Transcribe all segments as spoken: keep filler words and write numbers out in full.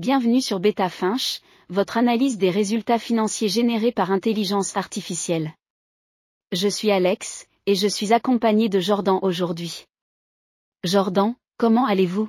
bienvenue sur BetaFinch, votre analyse des résultats financiers générés par intelligence artificielle. Je suis Alex, et je suis accompagné de Jordan aujourd'hui. Jordan, comment allez-vous?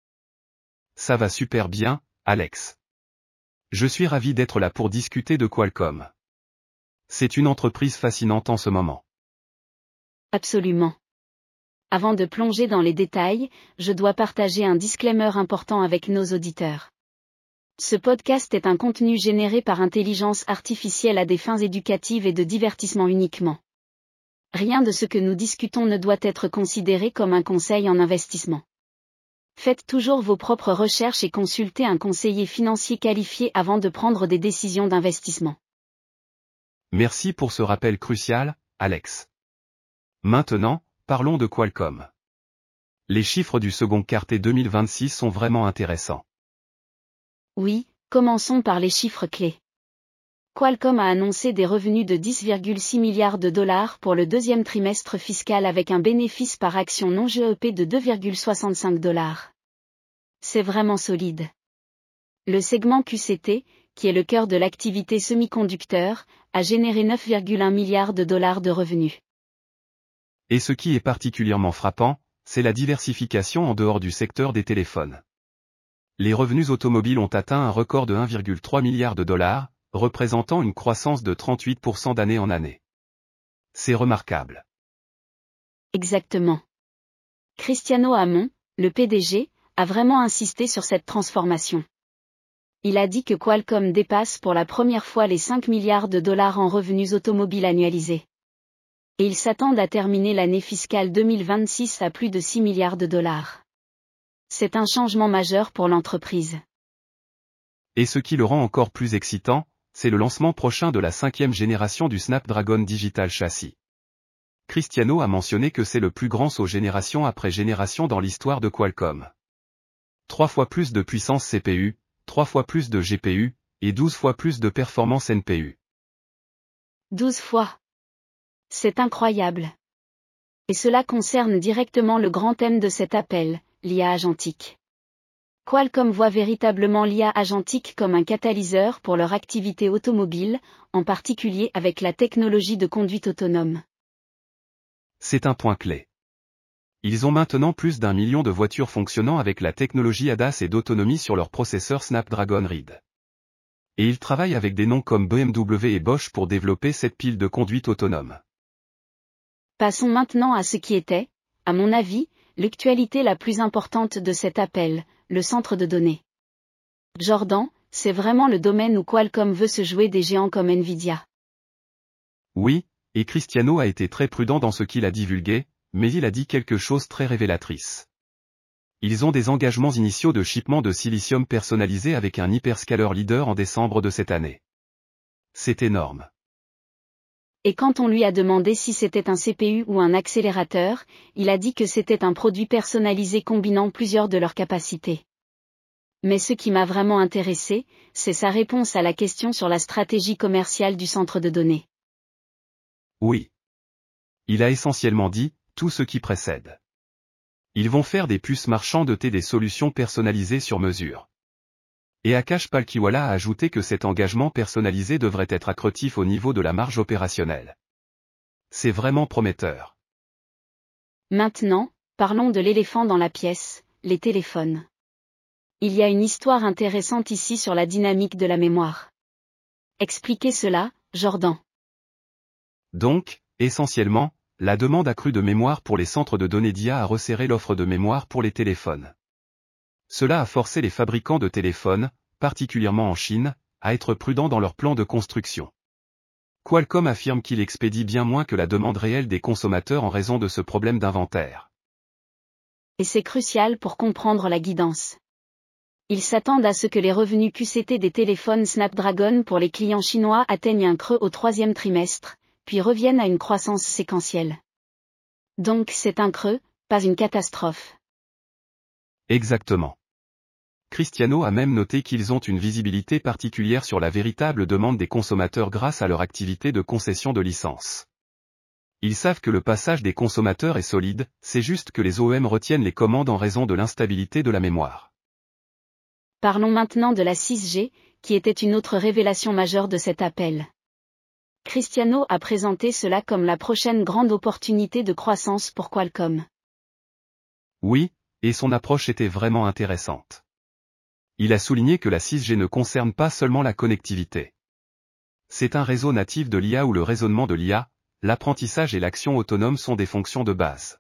Ça va super bien, Alex. Je suis ravi d'être là pour discuter de Qualcomm. C'est une entreprise fascinante en ce moment. Absolument. Avant de plonger dans les détails, je dois partager un disclaimer important avec nos auditeurs. Ce podcast est un contenu généré par intelligence artificielle à des fins éducatives et de divertissement uniquement. Rien de ce que nous discutons ne doit être considéré comme un conseil en investissement. Faites toujours vos propres recherches et consultez un conseiller financier qualifié avant de prendre des décisions d'investissement. Merci pour ce rappel crucial, Alex. Maintenant, parlons de Qualcomm. Les chiffres du second quarter deux mille vingt-six sont vraiment intéressants. Oui, commençons par les chiffres clés. Qualcomm a annoncé des revenus de dix virgule six milliards de dollars pour le deuxième trimestre fiscal avec un bénéfice par action non G E P de deux virgule soixante-cinq dollars. C'est vraiment solide. Le segment Q C T, qui est le cœur de l'activité semi-conducteur, a généré neuf virgule un milliards de dollars de revenus. Et ce qui est particulièrement frappant, c'est la diversification en dehors du secteur des téléphones. Les revenus automobiles ont atteint un record de un virgule trois milliard de dollars, représentant une croissance de trente-huit pour cent d'année en année. C'est remarquable. Exactement. Cristiano Amon, le P D G, a vraiment insisté sur cette transformation. Il a dit que Qualcomm dépasse pour la première fois les cinq milliards de dollars en revenus automobiles annualisés. Et ils s'attendent à terminer l'année fiscale deux mille vingt-six à plus de six milliards de dollars. C'est un changement majeur pour l'entreprise. Et ce qui le rend encore plus excitant, c'est le lancement prochain de la cinquième génération du Snapdragon Digital Chassis. Cristiano a mentionné que c'est le plus grand saut génération après génération dans l'histoire de Qualcomm. Trois fois plus de puissance C P U, trois fois plus de G P U, et douze fois plus de performance N P U. douze fois. C'est incroyable. Et cela concerne directement le grand thème de cet appel, l'I A agentique. Qualcomm voit véritablement l'I A agentique comme un catalyseur pour leur activité automobile, en particulier avec la technologie de conduite autonome. C'est un point clé. Ils ont maintenant plus d'un million de voitures fonctionnant avec la technologie A D A S et d'autonomie sur leur processeur Snapdragon Ride. Et ils travaillent avec des noms comme B M W et Bosch pour développer cette pile de conduite autonome. Passons maintenant à ce qui était, à mon avis, l'actualité la plus importante de cet appel, le centre de données. Jordan, c'est vraiment le domaine où Qualcomm veut se jouer des géants comme Nvidia. Oui, et Cristiano a été très prudent dans ce qu'il a divulgué, mais il a dit quelque chose de très révélatrice. Ils ont des engagements initiaux de shipment de silicium personnalisé avec un hyperscaler leader en décembre de cette année. C'est énorme. Et quand on lui a demandé si c'était un C P U ou un accélérateur, il a dit que c'était un produit personnalisé combinant plusieurs de leurs capacités. Mais ce qui m'a vraiment intéressé, c'est sa réponse à la question sur la stratégie commerciale du centre de données. Oui. Il a essentiellement dit, tout ce qui précède. Ils vont faire des puces marchandes et des solutions personnalisées sur mesure. Et Akash Palkhiwala a ajouté que cet engagement personnalisé devrait être accretif au niveau de la marge opérationnelle. C'est vraiment prometteur. Maintenant, parlons de l'éléphant dans la pièce, les téléphones. Il y a une histoire intéressante ici sur la dynamique de la mémoire. Expliquez cela, Jordan. Donc, essentiellement, la demande accrue de mémoire pour les centres de données d'I A a resserré l'offre de mémoire pour les téléphones. Cela a forcé les fabricants de téléphones, particulièrement en Chine, à être prudents dans leur plan de construction. Qualcomm affirme qu'il expédie bien moins que la demande réelle des consommateurs en raison de ce problème d'inventaire. Et c'est crucial pour comprendre la guidance. Ils s'attendent à ce que les revenus Q C T des téléphones Snapdragon pour les clients chinois atteignent un creux au troisième trimestre, puis reviennent à une croissance séquentielle. Donc c'est un creux, pas une catastrophe. Exactement. Cristiano a même noté qu'ils ont une visibilité particulière sur la véritable demande des consommateurs grâce à leur activité de concession de licences. Ils savent que le passage des consommateurs est solide, c'est juste que les O E M retiennent les commandes en raison de l'instabilité de la mémoire. Parlons maintenant de la six G, qui était une autre révélation majeure de cet appel. Cristiano a présenté cela comme la prochaine grande opportunité de croissance pour Qualcomm. Oui, et son approche était vraiment intéressante. Il a souligné que la six G ne concerne pas seulement la connectivité. C'est un réseau natif de l'I A où le raisonnement de l'I A, l'apprentissage et l'action autonome sont des fonctions de base.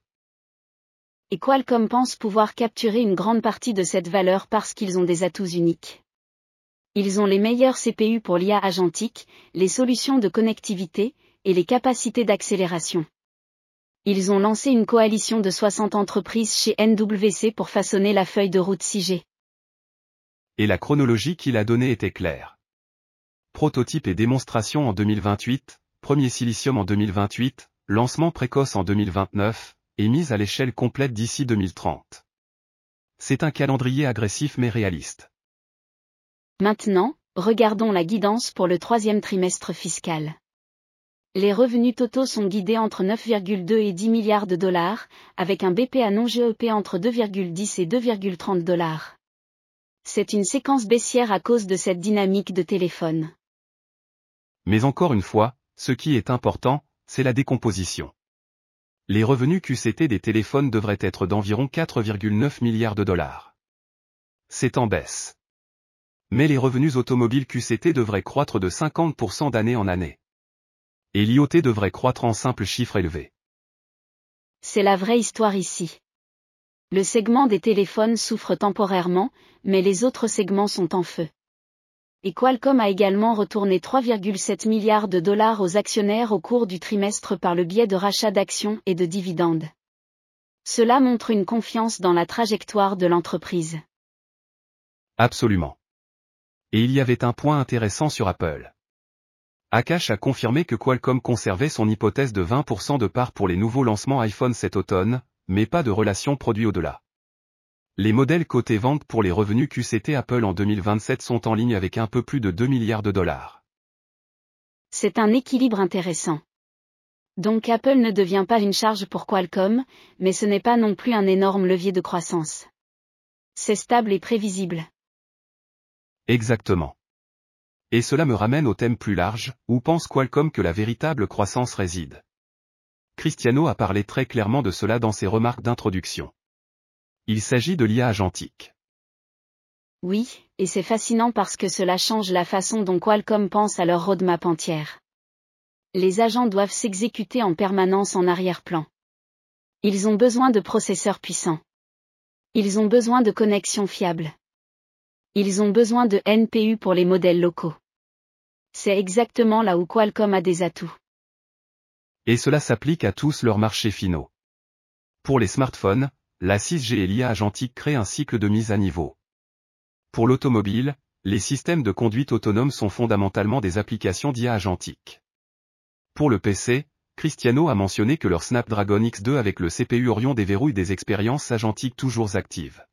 Et Qualcomm pense pouvoir capturer une grande partie de cette valeur parce qu'ils ont des atouts uniques. Ils ont les meilleurs C P U pour l'I A agentique, les solutions de connectivité, et les capacités d'accélération. Ils ont lancé une coalition de soixante entreprises chez N W C pour façonner la feuille de route six G. Et la chronologie qu'il a donnée était claire. Prototype et démonstration en deux mille vingt-huit, premier silicium en deux mille vingt-huit, lancement précoce en deux mille vingt-neuf, et mise à l'échelle complète d'ici deux mille trente. C'est un calendrier agressif mais réaliste. Maintenant, regardons la guidance pour le troisième trimestre fiscal. Les revenus totaux sont guidés entre neuf virgule deux et dix milliards de dollars, avec un B P A non G E P entre deux virgule dix et deux virgule trente dollars. C'est une séquence baissière à cause de cette dynamique de téléphone. Mais encore une fois, ce qui est important, c'est la décomposition. Les revenus Q C T des téléphones devraient être d'environ quatre virgule neuf milliards de dollars. C'est en baisse. Mais les revenus automobiles Q C T devraient croître de cinquante pour cent d'année en année. Et l'I O T devrait croître en simple chiffre élevé. C'est la vraie histoire ici. Le segment des téléphones souffre temporairement, mais les autres segments sont en feu. Et Qualcomm a également retourné trois virgule sept milliards de dollars aux actionnaires au cours du trimestre par le biais de rachats d'actions et de dividendes. Cela montre une confiance dans la trajectoire de l'entreprise. Absolument. Et il y avait un point intéressant sur Apple. Akash a confirmé que Qualcomm conservait son hypothèse de vingt pour cent de part pour les nouveaux lancements iPhone cet automne, mais pas de relation produit au-delà. Les modèles côté vente pour les revenus Q C T Apple en deux mille vingt-sept sont en ligne avec un peu plus de deux milliards de dollars. C'est un équilibre intéressant. Donc Apple ne devient pas une charge pour Qualcomm, mais ce n'est pas non plus un énorme levier de croissance. C'est stable et prévisible. Exactement. Et cela me ramène au thème plus large, où pense Qualcomm que la véritable croissance réside. Cristiano a parlé très clairement de cela dans ses remarques d'introduction. Il s'agit de l'I A agentique. Oui, et c'est fascinant parce que cela change la façon dont Qualcomm pense à leur roadmap entière. Les agents doivent s'exécuter en permanence en arrière-plan. Ils ont besoin de processeurs puissants. Ils ont besoin de connexions fiables. Ils ont besoin de N P U pour les modèles locaux. C'est exactement là où Qualcomm a des atouts. Et cela s'applique à tous leurs marchés finaux. Pour les smartphones, la six G et l'I A agentique créent un cycle de mise à niveau. Pour l'automobile, les systèmes de conduite autonome sont fondamentalement des applications d'I A agentique. Pour le P C, Cristiano a mentionné que leur Snapdragon X deux avec le C P U Orion déverrouille des expériences agentiques toujours actives.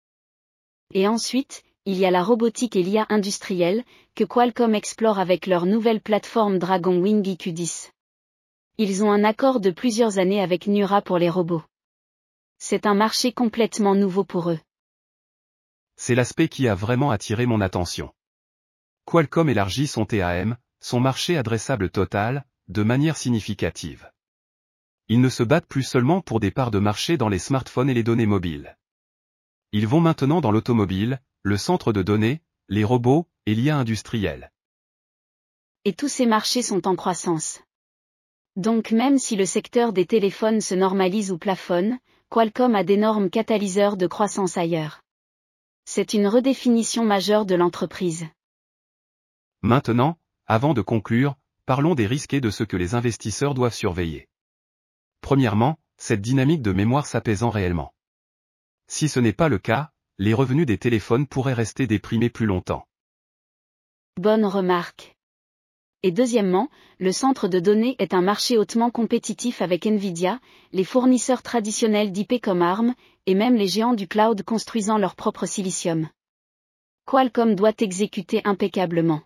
Et ensuite, il y a la robotique et l'I A industrielle, que Qualcomm explore avec leur nouvelle plateforme Dragon Wing I Q dix. Ils ont un accord de plusieurs années avec Nura pour les robots. C'est un marché complètement nouveau pour eux. C'est l'aspect qui a vraiment attiré mon attention. Qualcomm élargit son T A M, son marché adressable total, de manière significative. Ils ne se battent plus seulement pour des parts de marché dans les smartphones et les données mobiles. Ils vont maintenant dans l'automobile, le centre de données, les robots, et l'I A industrielle. Et tous ces marchés sont en croissance. Donc même si le secteur des téléphones se normalise ou plafonne, Qualcomm a d'énormes catalyseurs de croissance ailleurs. C'est une redéfinition majeure de l'entreprise. Maintenant, avant de conclure, parlons des risques et de ce que les investisseurs doivent surveiller. Premièrement, cette dynamique de mémoire s'apaisant réellement. Si ce n'est pas le cas, les revenus des téléphones pourraient rester déprimés plus longtemps. Bonne remarque. Et deuxièmement, le centre de données est un marché hautement compétitif avec Nvidia, les fournisseurs traditionnels d'I P comme ARM, et même les géants du cloud construisant leur propre silicium. Qualcomm doit exécuter impeccablement.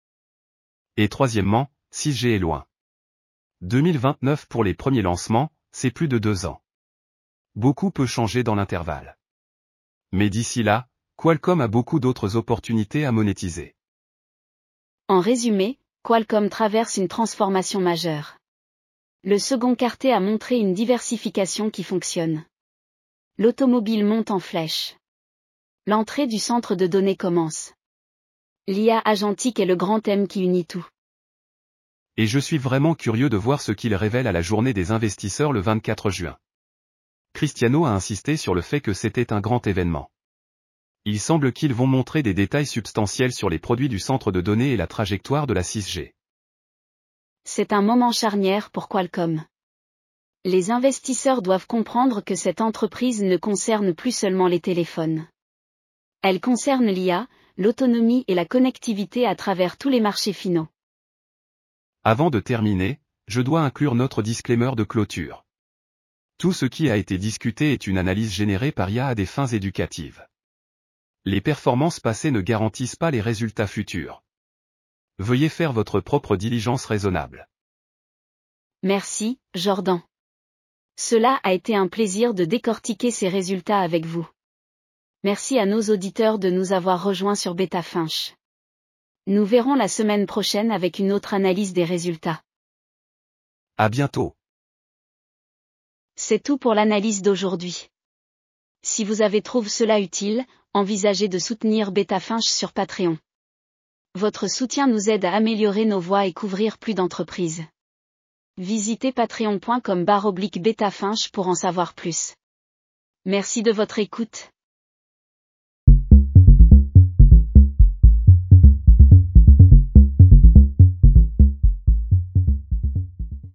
Et troisièmement, six G est loin. deux mille vingt-neuf pour les premiers lancements, c'est plus de deux ans. Beaucoup peut changer dans l'intervalle. Mais d'ici là, Qualcomm a beaucoup d'autres opportunités à monétiser. En résumé, Qualcomm traverse une transformation majeure. Le second quartet a montré une diversification qui fonctionne. L'automobile monte en flèche. L'entrée du centre de données commence. L'I A agentique est le grand thème qui unit tout. Et je suis vraiment curieux de voir ce qu'il révèle à la journée des investisseurs le vingt-quatre juin. Cristiano a insisté sur le fait que c'était un grand événement. Il semble qu'ils vont montrer des détails substantiels sur les produits du centre de données et la trajectoire de la six G. C'est un moment charnière pour Qualcomm. Les investisseurs doivent comprendre que cette entreprise ne concerne plus seulement les téléphones. Elle concerne l'I A, l'autonomie et la connectivité à travers tous les marchés finaux. Avant de terminer, je dois inclure notre disclaimer de clôture. Tout ce qui a été discuté est une analyse générée par I A à des fins éducatives. Les performances passées ne garantissent pas les résultats futurs. Veuillez faire votre propre diligence raisonnable. Merci, Jordan. Cela a été un plaisir de décortiquer ces résultats avec vous. Merci à nos auditeurs de nous avoir rejoints sur BetaFinch. Nous verrons la semaine prochaine avec une autre analyse des résultats. À bientôt. C'est tout pour l'analyse d'aujourd'hui. Si vous avez trouvé cela utile, envisagez de soutenir BetaFinch sur Patreon. Votre soutien nous aide à améliorer nos voix et couvrir plus d'entreprises. Visitez patreon point com barre oblique betafinch pour en savoir plus. Merci de votre écoute.